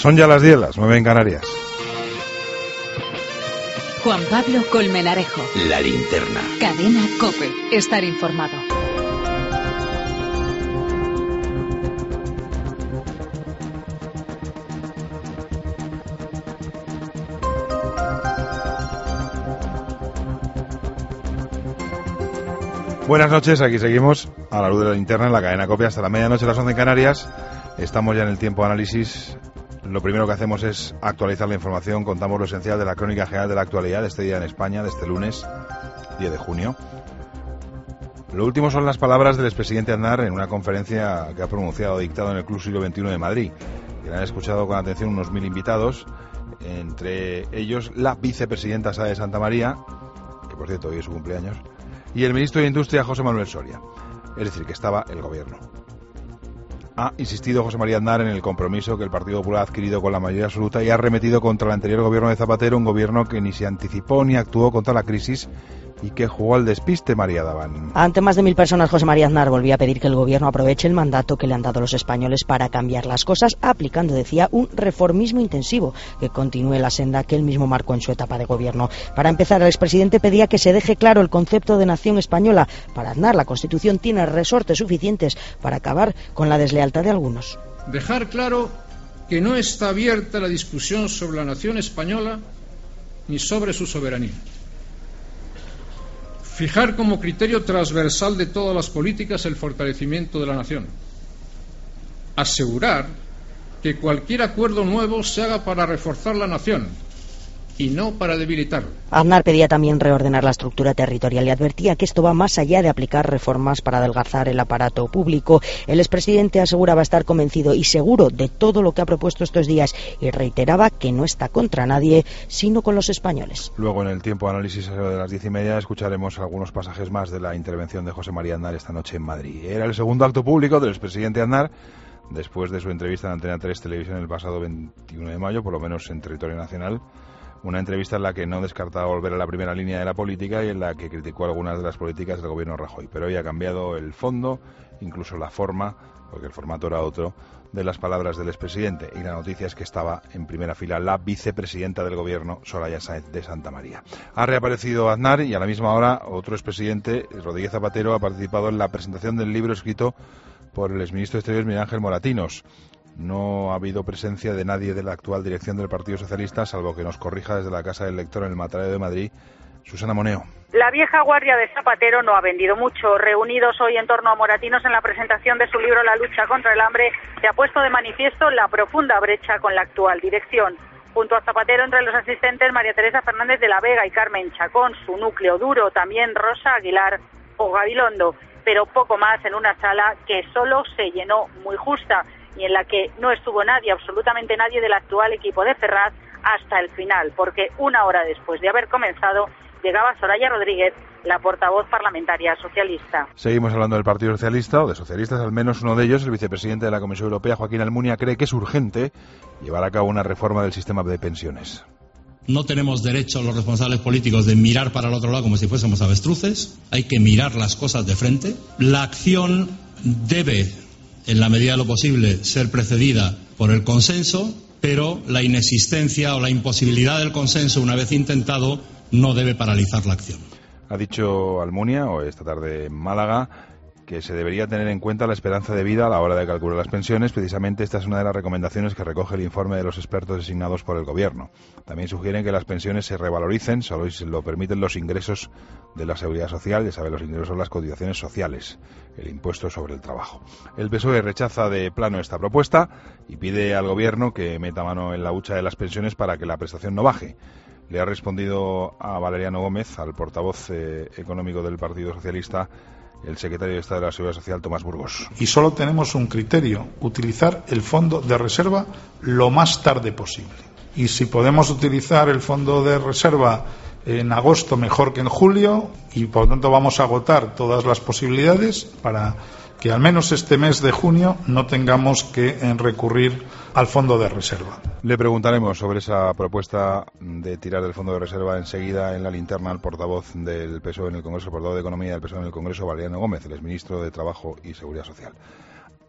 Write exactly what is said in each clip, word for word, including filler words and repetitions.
Son ya las diez, las nueve en Canarias. Juan Pablo Colmenarejo. La Linterna. Cadena COPE. Estar informado. Buenas noches, aquí seguimos a la luz de la linterna en la cadena COPE hasta la medianoche, las once en Canarias. Estamos ya en el tiempo de análisis. Lo primero que hacemos es actualizar la información. Contamos lo esencial de la crónica general de la actualidad de este día en España, de este lunes, diez de junio. Lo último son las palabras del expresidente Aznar en una conferencia que ha pronunciado, dictado en el Club Siglo veintiuno de Madrid. Y la han escuchado con atención unos mil invitados, entre ellos la vicepresidenta Sá de Santa María, que por cierto hoy es su cumpleaños, y el ministro de Industria, José Manuel Soria. Es decir, que estaba el gobierno. Ha insistido José María Aznar en el compromiso que el Partido Popular ha adquirido con la mayoría absoluta y ha arremetido contra el anterior gobierno de Zapatero, un gobierno que ni se anticipó ni actuó contra la crisis y que jugó al despiste. María Daván. Ante más de mil personas, José María Aznar volvía a pedir que el gobierno aproveche el mandato que le han dado los españoles para cambiar las cosas, aplicando, decía, un reformismo intensivo que continúe la senda que él mismo marcó en su etapa de gobierno. Para empezar, el expresidente pedía que se deje claro el concepto de nación española. Para Aznar, la Constitución tiene resortes suficientes para acabar con la deslealtad de algunos. Dejar claro que no está abierta la discusión sobre la nación española ni sobre su soberanía. Fijar como criterio transversal de todas las políticas el fortalecimiento de la nación. Asegurar que cualquier acuerdo nuevo se haga para reforzar la nación y no para debilitarla. Aznar pedía también reordenar la estructura territorial y advertía que esto va más allá de aplicar reformas para adelgazar el aparato público. El expresidente aseguraba estar convencido y seguro de todo lo que ha propuesto estos días y reiteraba que no está contra nadie, sino con los españoles. Luego, en el tiempo de análisis de las diez y media, escucharemos algunos pasajes más de la intervención de José María Aznar esta noche en Madrid. Era el segundo acto público del expresidente Aznar después de su entrevista en Antena tres Televisión el pasado veintiuno de mayo, por lo menos en territorio nacional. Una entrevista en la que no descartaba volver a la primera línea de la política y en la que criticó algunas de las políticas del gobierno Rajoy. Pero hoy ha cambiado el fondo, incluso la forma, porque el formato era otro, de las palabras del expresidente. Y la noticia es que estaba en primera fila la vicepresidenta del gobierno, Soraya Sáenz de Santa María. Ha reaparecido Aznar y a la misma hora otro expresidente, Rodríguez Zapatero, ha participado en la presentación del libro escrito por el exministro de Exteriores, Miguel Ángel Moratinos. No ha habido presencia de nadie de la actual dirección del Partido Socialista, salvo que nos corrija desde la Casa del Lector en el Matadero de Madrid, Susana Moneo. La vieja guardia de Zapatero no ha vendido mucho. Reunidos hoy en torno a Moratinos en la presentación de su libro La lucha contra el hambre, se ha puesto de manifiesto la profunda brecha con la actual dirección. Junto a Zapatero, entre los asistentes, María Teresa Fernández de la Vega y Carmen Chacón, su núcleo duro, también Rosa Aguilar o Gabilondo, pero poco más en una sala que solo se llenó muy justa y en la que no estuvo nadie, absolutamente nadie del actual equipo de Ferraz hasta el final, porque una hora después de haber comenzado llegaba Soraya Rodríguez, la portavoz parlamentaria socialista. Seguimos hablando del Partido Socialista, o de socialistas, al menos uno de ellos, el vicepresidente de la Comisión Europea, Joaquín Almunia, cree que es urgente llevar a cabo una reforma del sistema de pensiones. No tenemos derecho los responsables políticos de mirar para el otro lado como si fuésemos avestruces. Hay que mirar las cosas de frente. La acción debe, en la medida de lo posible, ser precedida por el consenso, pero la inexistencia o la imposibilidad del consenso, una vez intentado, no debe paralizar la acción. Ha dicho Almunia, o esta tarde en Málaga, que se debería tener en cuenta la esperanza de vida a la hora de calcular las pensiones. Precisamente esta es una de las recomendaciones que recoge el informe de los expertos designados por el Gobierno. También sugieren que las pensiones se revaloricen, solo si lo permiten los ingresos de la Seguridad Social. Ya saben, los ingresos son las cotizaciones sociales, el impuesto sobre el trabajo. El P S O E rechaza de plano esta propuesta y pide al Gobierno que meta mano en la hucha de las pensiones para que la prestación no baje. Le ha respondido a Valeriano Gómez, al portavoz eh, económico del Partido Socialista, el secretario de Estado de la Seguridad Social, Tomás Burgos. Y solo tenemos un criterio: utilizar el fondo de reserva lo más tarde posible. Y si podemos utilizar el fondo de reserva en agosto, mejor que en julio, y por lo tanto vamos a agotar todas las posibilidades para que al menos este mes de junio no tengamos que recurrir al fondo de reserva. Le preguntaremos sobre esa propuesta de tirar del fondo de reserva enseguida en la linterna al portavoz del P S O E en el Congreso, portavoz de Economía del P S O E en el Congreso, Valeriano Gómez, el exministro de Trabajo y Seguridad Social.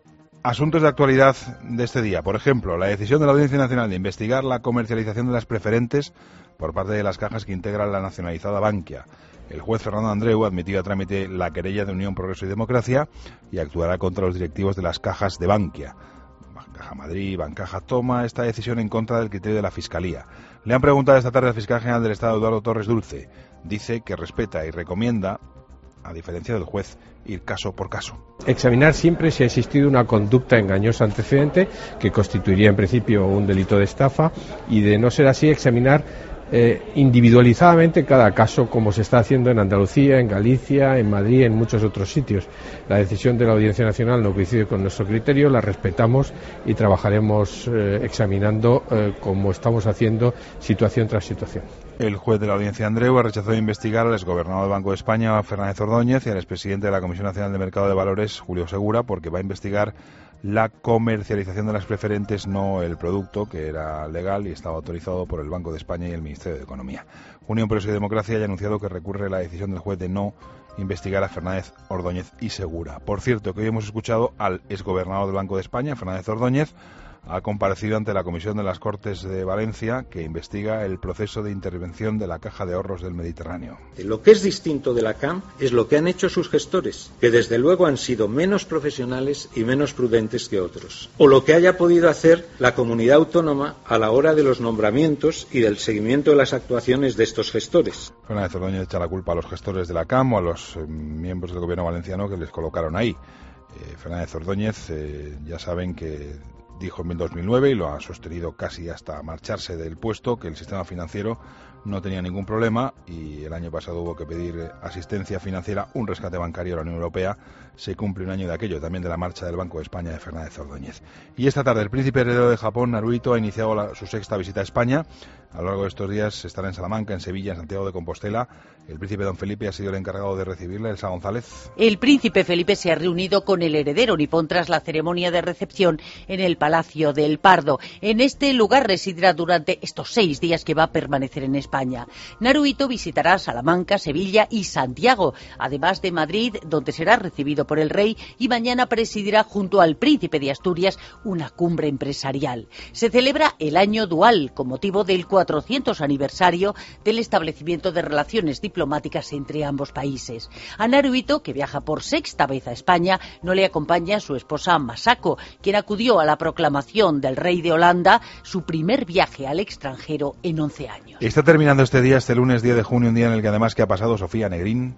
Asuntos de actualidad de este día. Por ejemplo, la decisión de la Audiencia Nacional de investigar la comercialización de las preferentes por parte de las cajas que integran la nacionalizada Bankia. El juez Fernando Andreu admitió a trámite la querella de Unión, Progreso y Democracia y actuará contra los directivos de las cajas de Bankia. Bancaja Madrid, Bancaja toma esta decisión en contra del criterio de la Fiscalía. Le han preguntado esta tarde al fiscal general del Estado, Eduardo Torres Dulce. Dice que respeta y recomienda, a diferencia del juez, ir caso por caso. Examinar siempre si ha existido una conducta engañosa antecedente que constituiría en principio un delito de estafa, y de no ser así, examinar eh, individualizadamente cada caso, como se está haciendo en Andalucía, en Galicia, en Madrid, en muchos otros sitios. La decisión de la Audiencia Nacional no coincide con nuestro criterio, la respetamos y trabajaremos eh, examinando, eh, como estamos haciendo, situación tras situación. El juez de la Audiencia Andreu ha rechazado investigar al exgobernador del Banco de España, Fernández Ordóñez, y al expresidente de la Comisión Nacional de Mercado de Valores, Julio Segura, porque va a investigar la comercialización de las preferentes, no el producto, que era legal y estaba autorizado por el Banco de España y el Ministerio de Economía. Unión, Progreso y Democracia ya ha anunciado que recurre la decisión del juez de no investigar a Fernández, Ordóñez y Segura. Por cierto, que hoy hemos escuchado al exgobernador del Banco de España, Fernández Ordóñez. Ha comparecido ante la Comisión de las Cortes de Valencia, que investiga el proceso de intervención de la Caja de Ahorros del Mediterráneo. Lo que es distinto de la C A M es lo que han hecho sus gestores, que desde luego han sido menos profesionales y menos prudentes que otros. O lo que haya podido hacer la comunidad autónoma a la hora de los nombramientos y del seguimiento de las actuaciones de estos gestores. Fernández Ordóñez echa la culpa a los gestores de la C A M o a los eh, miembros del gobierno valenciano que les colocaron ahí. Eh, Fernández Ordóñez, eh, ya saben que dijo en dos mil nueve, y lo ha sostenido casi hasta marcharse del puesto, que el sistema financiero no tenía ningún problema, y el año pasado hubo que pedir asistencia financiera, un rescate bancario a la Unión Europea. Se cumple un año de aquello, también de la marcha del Banco de España de Fernández Ordóñez. Y esta tarde el príncipe heredero de Japón, Naruhito, ha iniciado la, su sexta visita a España. A lo largo de estos días estará en Salamanca, en Sevilla, en Santiago de Compostela. El príncipe don Felipe ha sido el encargado de recibirle, Elsa González. El príncipe Felipe se ha reunido con el heredero nipón tras la ceremonia de recepción en el Palacio del Pardo. En este lugar residirá durante estos seis días que va a permanecer en España. Naruhito visitará Salamanca, Sevilla y Santiago, además de Madrid, donde será recibido por el rey, y mañana presidirá junto al príncipe de Asturias una cumbre empresarial. Se celebra el año dual con motivo del cuatrocientos aniversario del establecimiento de relaciones diplomáticas entre ambos países. A Naruhito, que viaja por sexta vez a España, no le acompaña su esposa Masako, quien acudió a la proclamación del rey de Holanda, su primer viaje al extranjero en once años. Está terminando este día, este lunes diez de junio, un día en el que además que ha pasado Sofía Negrín.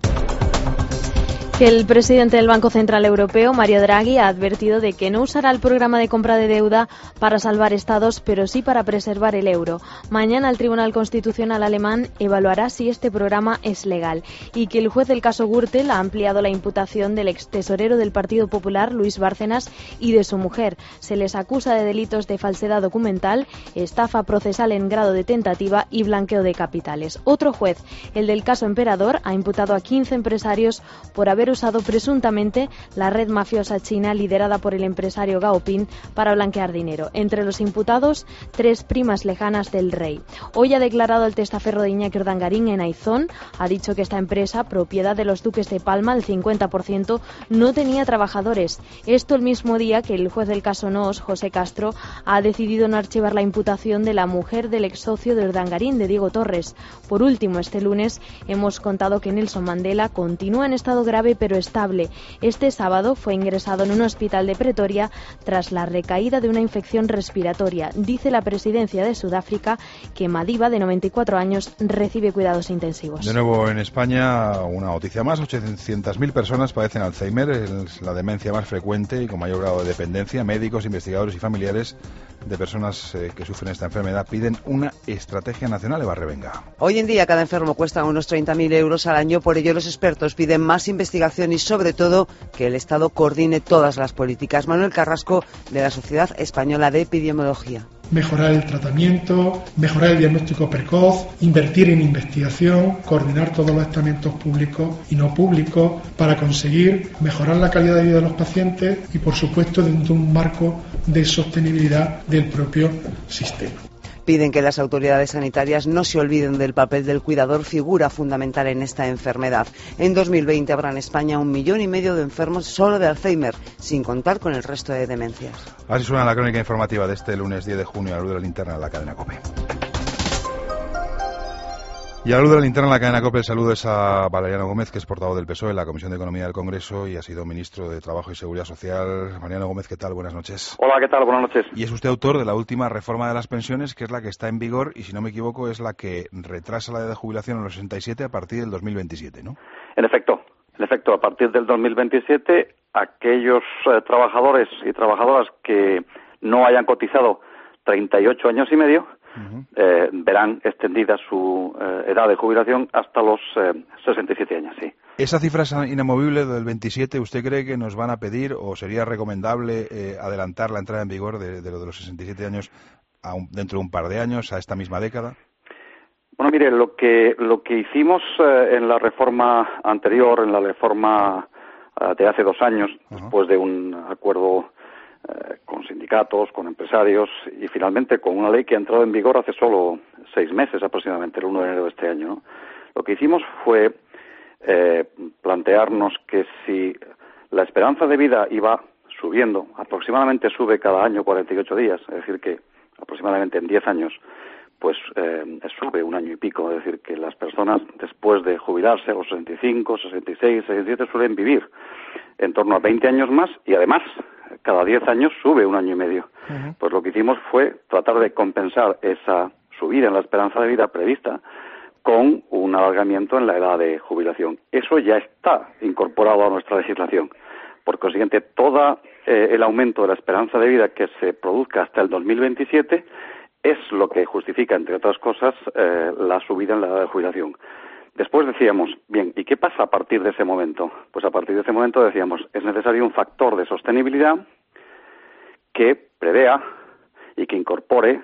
Que el presidente del Banco Central Europeo, Mario Draghi, ha advertido de que no usará el programa de compra de deuda para salvar estados, pero sí para preservar el euro. Mañana el Tribunal Constitucional alemán evaluará si este programa es legal, y que el juez del caso Gürtel ha ampliado la imputación del ex tesorero del Partido Popular, Luis Bárcenas, y de su mujer. Se les acusa de delitos de falsedad documental, estafa procesal en grado de tentativa y blanqueo de capitales. Otro juez, el del caso Emperador, ha imputado a quince empresarios por haber usado presuntamente la red mafiosa china liderada por el empresario Gao Ping para blanquear dinero. Entre los imputados, tres primas lejanas del rey. Hoy ha declarado el testaferro de Iñaki Urdangarín en Aizón. Ha dicho que esta empresa, propiedad de los duques de Palma, el cincuenta por ciento, no tenía trabajadores. Esto el mismo día que el juez del caso Noos, José Castro, ha decidido no archivar la imputación de la mujer del ex socio de Urdangarín, de Diego Torres. Por último, este lunes hemos contado que Nelson Mandela continúa en estado grave pero estable. Este sábado fue ingresado en un hospital de Pretoria tras la recaída de una infección respiratoria. Dice la presidencia de Sudáfrica que Madiba, de noventa y cuatro años, recibe cuidados intensivos. De nuevo en España, una noticia más. ochocientas mil personas padecen Alzheimer, es la demencia más frecuente y con mayor grado de dependencia. Médicos, investigadores y familiares de personas eh, que sufren esta enfermedad piden una estrategia nacional. Eva Revenga. Hoy en día cada enfermo cuesta unos treinta mil euros al año, por ello los expertos piden más investigación y sobre todo que el Estado coordine todas las políticas. Manuel Carrasco, de la Sociedad Española de Epidemiología. Mejorar el tratamiento, mejorar el diagnóstico precoz, invertir en investigación, coordinar todos los estamentos públicos y no públicos para conseguir mejorar la calidad de vida de los pacientes y, por supuesto, dentro de un marco de sostenibilidad del propio sistema. Piden que las autoridades sanitarias no se olviden del papel del cuidador, figura fundamental en esta enfermedad. En dos mil veinte habrá en España un millón y medio de enfermos solo de Alzheimer, sin contar con el resto de demencias. Así suena la crónica informativa de este lunes diez de junio a la luz de la linterna de la cadena COPE. Y a la luz de la linterna de la cadena COPE, el saludo es a Valeriano Gómez, que es portavoz del P S O E en la Comisión de Economía del Congreso y ha sido ministro de Trabajo y Seguridad Social. Valeriano Gómez, ¿qué tal? Buenas noches. Hola, ¿qué tal? Buenas noches. Y es usted autor de la última reforma de las pensiones, que es la que está en vigor y, si no me equivoco, es la que retrasa la edad de jubilación a los sesenta y siete a partir del dos mil veintisiete, ¿no? En efecto, en efecto, a partir del dos mil veintisiete, aquellos eh, trabajadores y trabajadoras que no hayan cotizado treinta y ocho años y medio, Uh-huh. Eh, verán extendida su eh, edad de jubilación hasta los eh, sesenta y siete años, sí. ¿Esa cifra es inamovible del veintisiete? ¿Usted cree que nos van a pedir o sería recomendable eh, adelantar la entrada en vigor de, de lo de los sesenta y siete años a un, dentro de un par de años, a esta misma década? Bueno, mire, lo que lo que hicimos eh, en la reforma anterior, en la reforma eh, de hace dos años, uh-huh. después de un acuerdo Eh, con sindicatos, con empresarios y finalmente con una ley que ha entrado en vigor hace solo seis meses aproximadamente, el uno de enero de este año, ¿no? Lo que hicimos fue eh, plantearnos que si la esperanza de vida iba subiendo, aproximadamente sube cada año cuarenta y ocho días, es decir que aproximadamente en diez años pues eh, sube un año y pico, es decir que las personas después de jubilarse a los sesenta y cinco, sesenta y seis, sesenta y siete suelen vivir en torno a veinte años más y además cada diez años sube un año y medio. Uh-huh. Pues lo que hicimos fue tratar de compensar esa subida en la esperanza de vida prevista con un alargamiento en la edad de jubilación. Eso ya está incorporado a nuestra legislación. Por consiguiente, todo eh, el aumento de la esperanza de vida que se produzca hasta el dos mil veintisiete es lo que justifica, entre otras cosas, eh, la subida en la edad de jubilación. Después decíamos, bien, ¿y qué pasa a partir de ese momento? Pues a partir de ese momento decíamos, es necesario un factor de sostenibilidad que prevea y que incorpore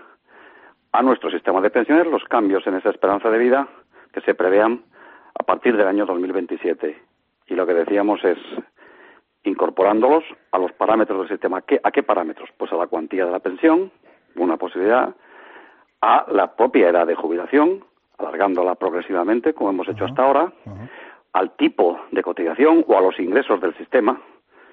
a nuestro sistema de pensiones los cambios en esa esperanza de vida que se prevean a partir del año dos mil veintisiete. Y lo que decíamos es, incorporándolos a los parámetros del sistema. ¿Qué, ¿A qué parámetros? Pues a la cuantía de la pensión, una posibilidad, a la propia edad de jubilación, alargándola progresivamente, como hemos hecho uh-huh. hasta ahora, uh-huh. al tipo de cotización o a los ingresos del sistema.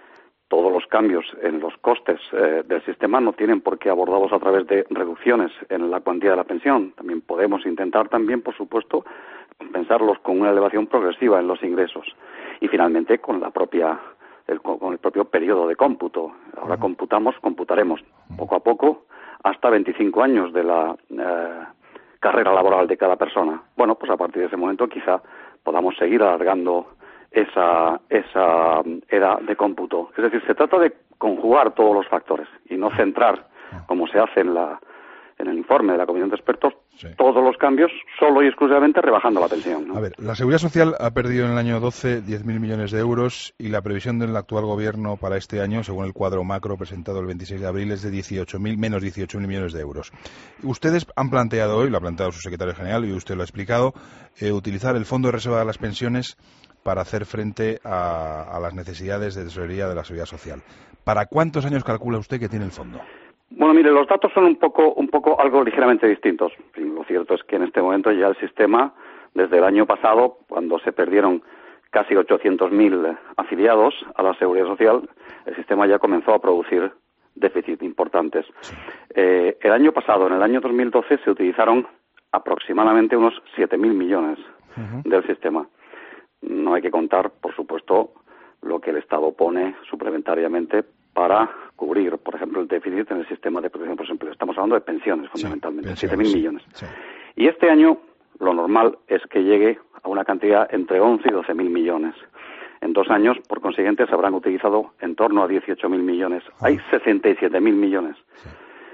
Todos los cambios en los costes eh, del sistema no tienen por qué abordarlos a través de reducciones en la cuantía de la pensión. También podemos intentar también, por supuesto, compensarlos con una elevación progresiva en los ingresos. Y finalmente con la propia el, con el propio periodo de cómputo. Ahora uh-huh. computamos, computaremos poco a poco hasta veinticinco años de la eh, carrera laboral de cada persona. Bueno, pues a partir de ese momento quizá podamos seguir alargando esa esa edad de cómputo. Es decir, se trata de conjugar todos los factores y no centrar, como se hace en la en el informe de la Comisión de Expertos, sí. todos los cambios solo y exclusivamente rebajando la pensión, ¿no? A ver, la Seguridad Social ha perdido en el año doce diez mil millones de euros y la previsión del actual Gobierno para este año, según el cuadro macro presentado el veintiséis de abril, es de dieciocho mil, menos dieciocho mil millones de euros. Ustedes han planteado hoy, lo ha planteado su secretario general y usted lo ha explicado, eh, utilizar el Fondo de Reserva de las Pensiones para hacer frente a, a las necesidades de tesorería de la Seguridad Social. ¿Para cuántos años calcula usted que tiene el fondo? Bueno, mire, los datos son un poco, un poco algo ligeramente distintos. Lo cierto es que en este momento ya el sistema, desde el año pasado, cuando se perdieron casi ochocientos mil afiliados a la Seguridad Social, el sistema ya comenzó a producir déficits importantes. Sí. Eh, el año pasado, en el año dos mil doce, se utilizaron aproximadamente unos siete mil millones uh-huh. del sistema. No hay que contar, por supuesto, lo que el Estado pone suplementariamente para cubrir, por ejemplo, el déficit en el sistema de protección por desempleo. Estamos hablando de pensiones, fundamentalmente, sí, siete mil sí, millones. Sí. Y este año lo normal es que llegue a una cantidad entre once y doce mil millones. En dos años, por consiguiente, se habrán utilizado en torno a dieciocho mil millones. Ah. Hay sesenta y siete mil millones sí.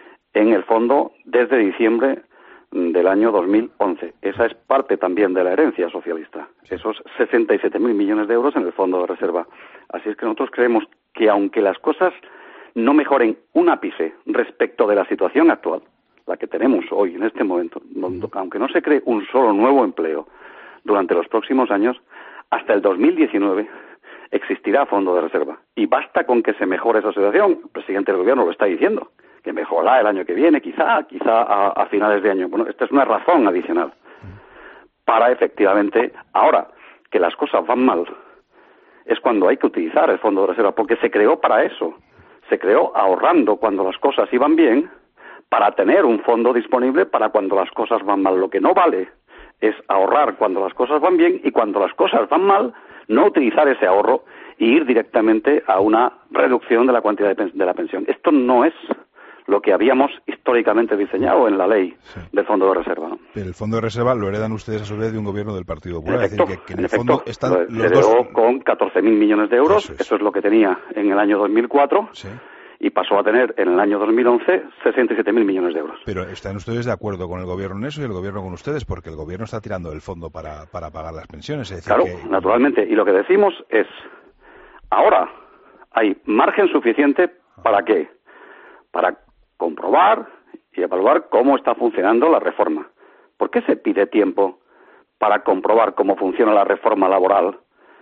en el fondo desde diciembre del año dos mil once. Esa es parte también de la herencia socialista. Esos sesenta y siete mil millones de euros en el fondo de reserva. Así es que nosotros creemos que aunque las cosas no mejoren un ápice respecto de la situación actual, la que tenemos hoy en este momento, aunque no se cree un solo nuevo empleo durante los próximos años, hasta el dos mil diecinueve existirá fondo de reserva. Y basta con que se mejore esa situación. El presidente del Gobierno lo está diciendo, que mejorará el año que viene, quizá, quizá a, a finales de año. Bueno, esta es una razón adicional para efectivamente, ahora que las cosas van mal, es cuando hay que utilizar el fondo de reserva, porque se creó para eso. Se creó ahorrando cuando las cosas iban bien, para tener un fondo disponible para cuando las cosas van mal. Lo que no vale es ahorrar cuando las cosas van bien y cuando las cosas van mal, no utilizar ese ahorro e ir directamente a una reducción de la cantidad de, de la pensión. Esto no es lo que habíamos históricamente diseñado en la ley sí. del Fondo de Reserva, ¿no? Pero el Fondo de Reserva lo heredan ustedes a su vez de un gobierno del Partido Popular. En efecto, es decir, que, que en, en el efecto, fondo están lo, los se dos... heredó con catorce mil millones de euros, eso es. eso es lo que tenía en el año dos mil cuatro, sí. y pasó a tener en el año dos mil once sesenta y siete mil millones de euros. Pero ¿están ustedes de acuerdo con el gobierno en eso y el gobierno con ustedes? Porque el gobierno está tirando del fondo para, para pagar las pensiones. Es decir, claro, que... naturalmente. Y lo que decimos es, ahora hay margen suficiente ¿para qué? Para comprobar y evaluar cómo está funcionando la reforma. ¿Por qué se pide tiempo para comprobar cómo funciona la reforma laboral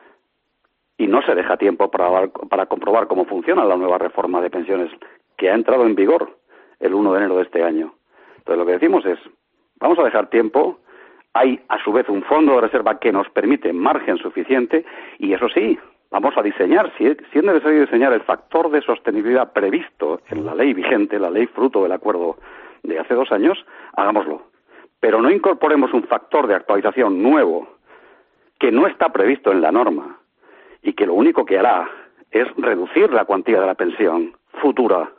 y no se deja tiempo para, para comprobar cómo funciona la nueva reforma de pensiones que ha entrado en vigor el uno de enero de este año? Entonces lo que decimos es, vamos a dejar tiempo, hay a su vez un fondo de reserva que nos permite margen suficiente y eso sí, vamos a diseñar, si es, si es necesario diseñar el factor de sostenibilidad previsto en la ley vigente, la ley fruto del acuerdo de hace dos años, hagámoslo. Pero no incorporemos un factor de actualización nuevo que no está previsto en la norma y que lo único que hará es reducir la cuantía de la pensión futura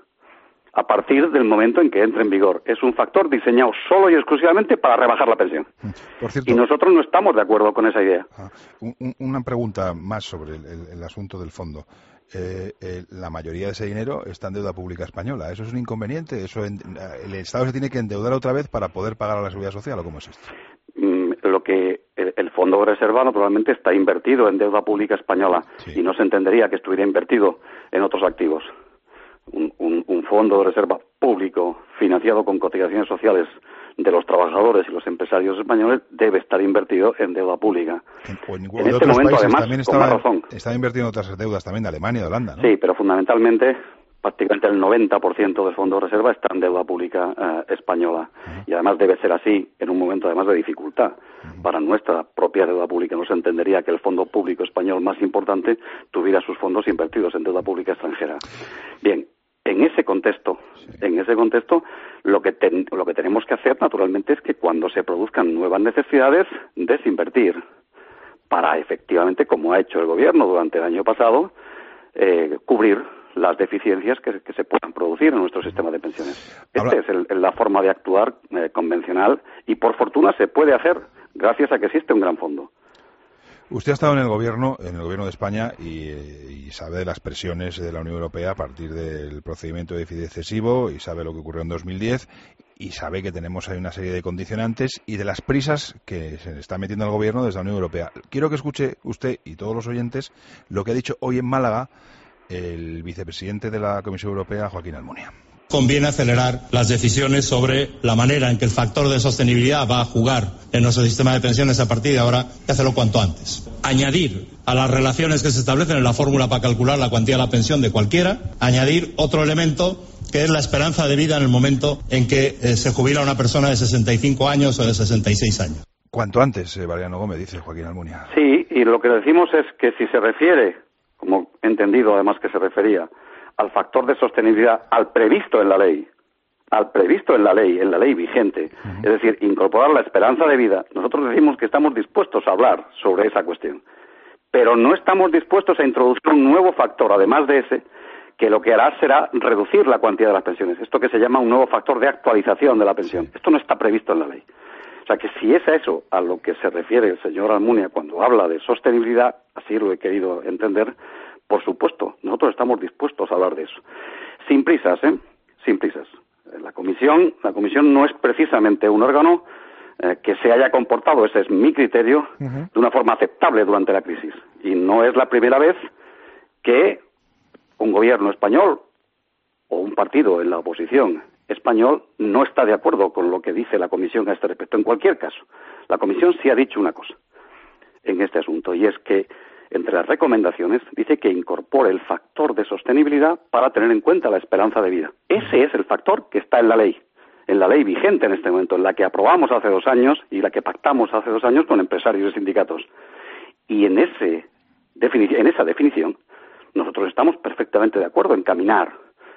a partir del momento en que entre en vigor. Es un factor diseñado solo y exclusivamente para rebajar la pensión. Por cierto, y nosotros no estamos de acuerdo con esa idea. Ah, un, una pregunta más sobre el, el, el asunto del fondo. Eh, eh, la mayoría de ese dinero está en deuda pública española. ¿Eso es un inconveniente? ¿Eso en, el Estado se tiene que endeudar otra vez para poder pagar a la Seguridad Social o cómo es esto? Mm, lo que el, el Fondo de Reserva naturalmente está invertido en deuda pública española sí. y no se entendería que estuviera invertido en otros activos. Un, un, un fondo de reserva público financiado con cotizaciones sociales de los trabajadores y los empresarios españoles debe estar invertido en deuda pública. En, o en, en este momento, además, también estaba, con más razón. Estaba invertido en otras deudas también de Alemania y de Holanda, ¿no? Sí, pero fundamentalmente, prácticamente el noventa por ciento del fondo de reserva está en deuda pública eh, española. Uh-huh. Y además debe ser así en un momento además de dificultad. Uh-huh. Para nuestra propia deuda pública no se entendería que el fondo público español más importante tuviera sus fondos invertidos en deuda pública extranjera. Bien. En ese contexto, sí. en ese contexto, lo que ten, lo que tenemos que hacer, naturalmente, es que cuando se produzcan nuevas necesidades, desinvertir para efectivamente, como ha hecho el Gobierno durante el año pasado, eh, cubrir las deficiencias que, que se puedan producir en nuestro sistema de pensiones. Esta es el, la forma de actuar eh, convencional y, por fortuna, se puede hacer gracias a que existe un gran fondo. Usted ha estado en el gobierno, en el gobierno de España y, y sabe de las presiones de la Unión Europea a partir del procedimiento de déficit excesivo y sabe lo que ocurrió en dos mil diez y sabe que tenemos ahí una serie de condicionantes y de las prisas que se está metiendo el gobierno desde la Unión Europea. Quiero que escuche usted y todos los oyentes lo que ha dicho hoy en Málaga el vicepresidente de la Comisión Europea, Joaquín Almunia. Conviene acelerar las decisiones sobre la manera en que el factor de sostenibilidad va a jugar en nuestro sistema de pensiones a partir de ahora y hacerlo cuanto antes. Añadir a las relaciones que se establecen en la fórmula para calcular la cuantía de la pensión de cualquiera, añadir otro elemento que es la esperanza de vida en el momento en que eh, se jubila una persona de sesenta y cinco años o de sesenta y seis años. Cuanto antes, eh, Mariano Gómez, dice Joaquín Almunia. Sí, y lo que decimos es que si se refiere, como he entendido además que se refería, al factor de sostenibilidad, al previsto en la ley, al previsto en la ley, en la ley vigente, uh-huh. es decir, incorporar la esperanza de vida, nosotros decimos que estamos dispuestos a hablar sobre esa cuestión, pero no estamos dispuestos a introducir un nuevo factor, además de ese, que lo que hará será reducir la cuantía de las pensiones, esto que se llama un nuevo factor de actualización de la pensión. Esto no está previsto en la ley. O sea que si es a eso a lo que se refiere el señor Almunia cuando habla de sostenibilidad, así lo he querido entender, por supuesto, nosotros estamos dispuestos a hablar de eso. Sin prisas, ¿eh? Sin prisas. La comisión, la comisión no es precisamente un órgano eh, que se haya comportado, ese es mi criterio, uh-huh. de una forma aceptable durante la crisis. Y no es la primera vez que un gobierno español o un partido en la oposición español no está de acuerdo con lo que dice la comisión a este respecto. En cualquier caso, la comisión sí ha dicho una cosa en este asunto, y es que entre las recomendaciones, dice que incorpore el factor de sostenibilidad para tener en cuenta la esperanza de vida. Ese es el factor que está en la ley, en la ley vigente en este momento, en la que aprobamos hace dos años y la que pactamos hace dos años con empresarios y sindicatos. Y en, ese, en esa definición nosotros estamos perfectamente de acuerdo en caminar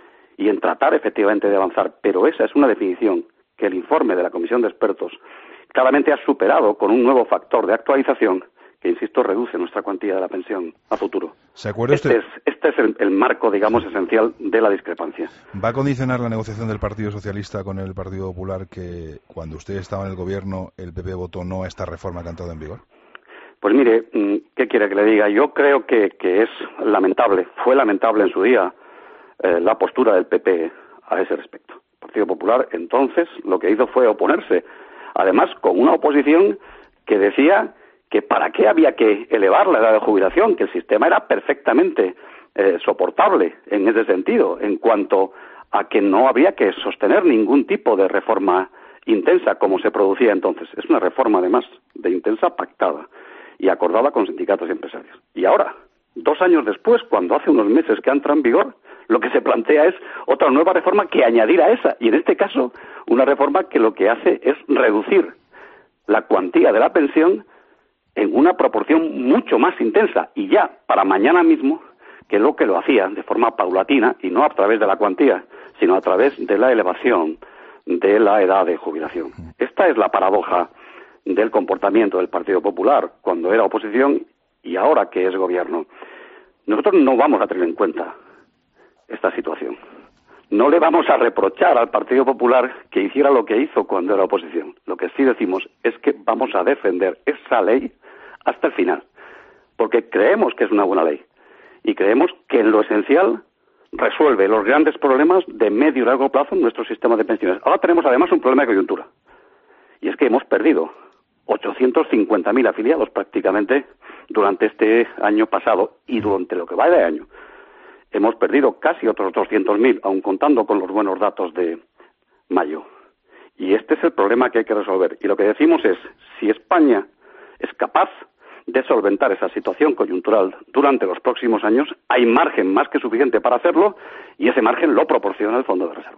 y en tratar efectivamente de avanzar, pero esa es una definición que el informe de la Comisión de Expertos claramente ha superado con un nuevo factor de actualización que, insisto, reduce nuestra cuantía de la pensión a futuro. ¿Se acuerda este usted? Es, este es el, el marco, digamos, esencial de la discrepancia. ¿Va a condicionar la negociación del Partido Socialista con el Partido Popular que cuando usted estaba en el gobierno el P P votó no a esta reforma que ha entrado en vigor? Pues mire, ¿qué quiere que le diga? Yo creo que, que es lamentable, fue lamentable en su día eh, la postura del P P a ese respecto. El Partido Popular entonces lo que hizo fue oponerse, además con una oposición que decía que para qué había que elevar la edad de jubilación, que el sistema era perfectamente eh, soportable en ese sentido, en cuanto a que no había que sostener ningún tipo de reforma intensa como se producía entonces. Es una reforma además de intensa pactada y acordada con sindicatos y empresarios. Y ahora, dos años después, cuando hace unos meses que entra en vigor, lo que se plantea es otra nueva reforma que añadir a esa, y en este caso una reforma que lo que hace es reducir la cuantía de la pensión en una proporción mucho más intensa, y ya para mañana mismo, que lo que lo hacía de forma paulatina, y no a través de la cuantía, sino a través de la elevación de la edad de jubilación. Esta es la paradoja del comportamiento del Partido Popular cuando era oposición y ahora que es gobierno. Nosotros no vamos a tener en cuenta esta situación. No le vamos a reprochar al Partido Popular que hiciera lo que hizo cuando era oposición. Lo que sí decimos es que vamos a defender esa ley hasta el final, porque creemos que es una buena ley y creemos que en lo esencial resuelve los grandes problemas de medio y largo plazo en nuestro sistema de pensiones. Ahora tenemos además un problema de coyuntura, y es que hemos perdido ochocientos cincuenta mil afiliados prácticamente durante este año pasado, y durante lo que va de año hemos perdido casi otros doscientos mil, aun contando con los buenos datos de mayo. Y este es el problema que hay que resolver. Y lo que decimos es, si España es capaz de solventar esa situación coyuntural durante los próximos años, hay margen más que suficiente para hacerlo, y ese margen lo proporciona el Fondo de Reserva.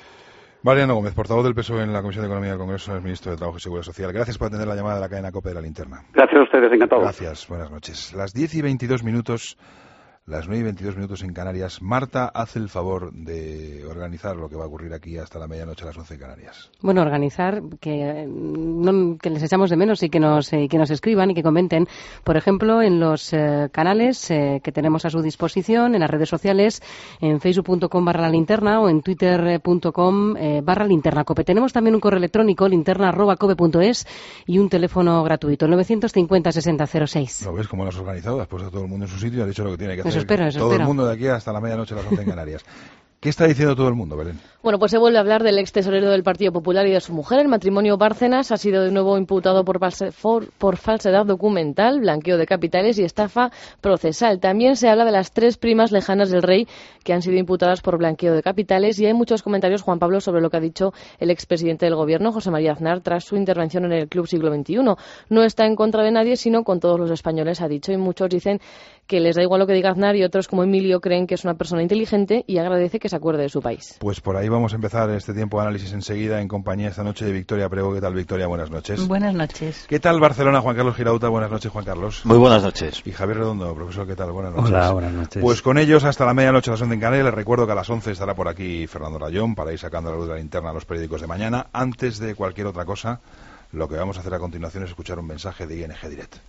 Mariano Gómez, portavoz del P S O E en la Comisión de Economía del Congreso, el ministro de Trabajo y Seguridad Social. Gracias por atender la llamada de la cadena COPE de la Linterna. Gracias a ustedes, encantado. Gracias, buenas noches. Las diez y veintidós minutos, las nueve y veintidós minutos en Canarias. Marta hace el favor de organizar lo que va a ocurrir aquí hasta la medianoche a las once en Canarias. Bueno, organizar, que, no, que les echamos de menos y que nos, eh, que nos escriban y que comenten, por ejemplo, en los eh, canales eh, que tenemos a su disposición, en las redes sociales, en facebook punto com barra la linterna o en twitter punto com eh, barra linterna cope. Tenemos también un correo electrónico, linterna arroba cope punto es, y un teléfono gratuito, novecientos cincuenta sesenta cero seis. ¿Lo ves cómo lo has organizado? Has puesto a todo el mundo en su sitio y has dicho lo que tiene que hacer. Eso espero, eso todo espero. el mundo de aquí hasta la medianoche a las once en Canarias. ¿Qué está diciendo todo el mundo, Belén? Bueno, pues se vuelve a hablar del ex tesorero del Partido Popular y de su mujer. El matrimonio Bárcenas ha sido de nuevo imputado por, por, por falsedad documental, blanqueo de capitales y estafa procesal. También se habla de las tres primas lejanas del rey que han sido imputadas por blanqueo de capitales, y hay muchos comentarios, Juan Pablo, sobre lo que ha dicho el expresidente del Gobierno, José María Aznar, tras su intervención en el Club Siglo veintiuno. No está en contra de nadie, sino con todos los españoles, ha dicho, y muchos dicen que les da igual lo que diga Aznar, y otros, como Emilio, creen que es una persona inteligente y agradece que se acuerde de su país. Pues por ahí vamos a empezar este tiempo de análisis enseguida, en compañía esta noche de Victoria Prego. ¿Qué tal, Victoria? Buenas noches. Buenas noches. ¿Qué tal Barcelona? Juan Carlos Girauta. Buenas noches, Juan Carlos. Muy buenas noches. Y Javier Redondo, profesor, ¿qué tal? Buenas noches. Hola, buenas noches. Pues con ellos hasta la medianoche a las once en Canarias. Les recuerdo que a las once estará por aquí Fernando Rayón para ir sacando la luz de la linterna a los periódicos de mañana. Antes de cualquier otra cosa, lo que vamos a hacer a continuación es escuchar un mensaje de I N G Direct.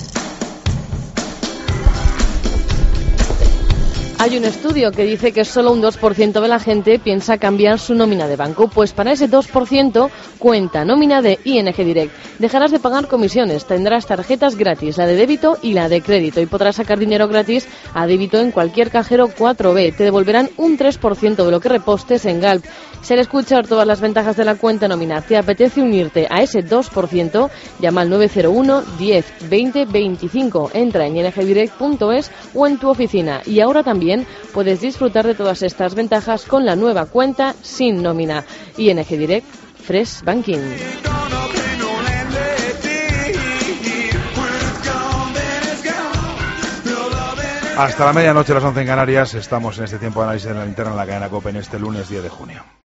Hay un estudio que dice que solo un dos por ciento de la gente piensa cambiar su nómina de banco. Pues para ese dos por ciento cuenta nómina de I N G Direct. Dejarás de pagar comisiones, tendrás tarjetas gratis, la de débito y la de crédito, y podrás sacar dinero gratis a débito en cualquier cajero cuatro B. Te devolverán un tres por ciento de lo que repostes en Galp. Si al escuchar todas las ventajas de la cuenta nómina te apetece unirte a ese dos por ciento, llama al nueve cero uno, diez, veinte, veinticinco. Entra en i n g direct punto es o en tu oficina. Y ahora también puedes disfrutar de todas estas ventajas con la nueva cuenta sin nómina. I N G Direct, Fresh Banking. Hasta la medianoche, las once en Canarias. Estamos en este tiempo de análisis de la linterna en la cadena COPE en este lunes diez de junio.